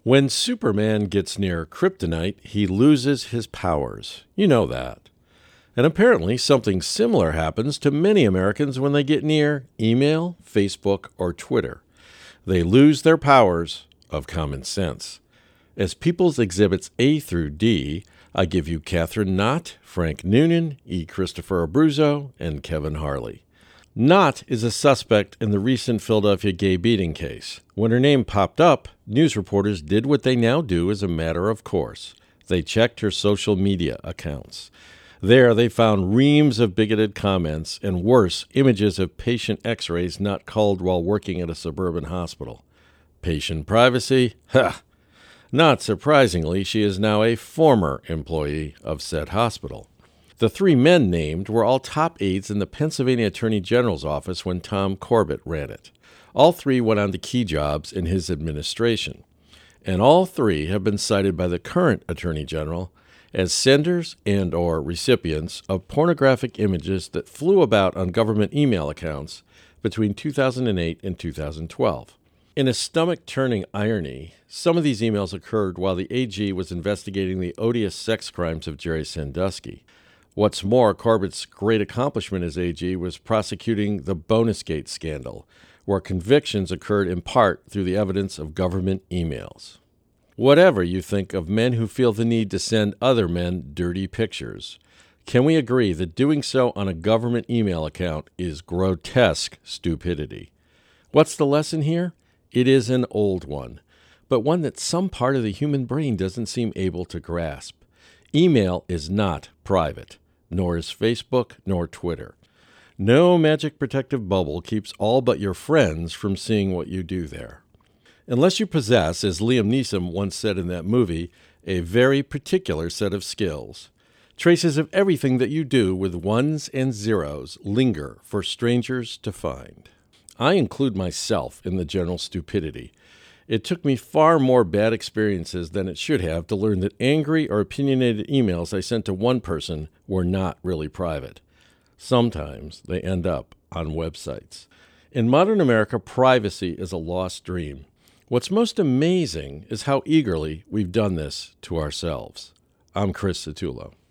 When Superman gets near kryptonite, he loses his powers. You know that. And apparently something similar happens to many Americans when they get near email, Facebook, or Twitter. They lose their powers of common sense. As People's Exhibits A through D, I give you Catherine Knott, Frank Noonan, E. Christopher Abruzzo, and Kevin Harley. Knott is a suspect in the recent Philadelphia gay beating case. When her name popped up, news reporters did what they now do as a matter of course. They checked her social media accounts. There, they found reams of bigoted comments and, worse, images of patient x-rays not culled while working at a suburban hospital. Patient privacy? Ha! Not surprisingly, she is now a former employee of said hospital. The three men named were all top aides in the Pennsylvania Attorney General's office when Tom Corbett ran it. All three went on to key jobs in his administration. And all three have been cited by the current Attorney General as senders and or recipients of pornographic images that flew about on government email accounts between 2008 and 2012. In a stomach-turning irony, some of these emails occurred while the AG was investigating the odious sex crimes of Jerry Sandusky. What's more, Corbett's great accomplishment as AG was prosecuting the Bonusgate scandal, where convictions occurred in part through the evidence of government emails. Whatever you think of men who feel the need to send other men dirty pictures, can we agree that doing so on a government email account is grotesque stupidity? What's the lesson here? It is an old one, but one that some part of the human brain doesn't seem able to grasp. Email is not private, nor is Facebook nor Twitter. No magic protective bubble keeps all but your friends from seeing what you do there. Unless you possess, as Liam Neeson once said in that movie, a very particular set of skills. Traces of everything that you do with ones and zeros linger for strangers to find. I include myself in the general stupidity. It took me far more bad experiences than it should have to learn that angry or opinionated emails I sent to one person were not really private. Sometimes they end up on websites. In modern America, privacy is a lost dream. What's most amazing is how eagerly we've done this to ourselves. I'm Chris Satullo.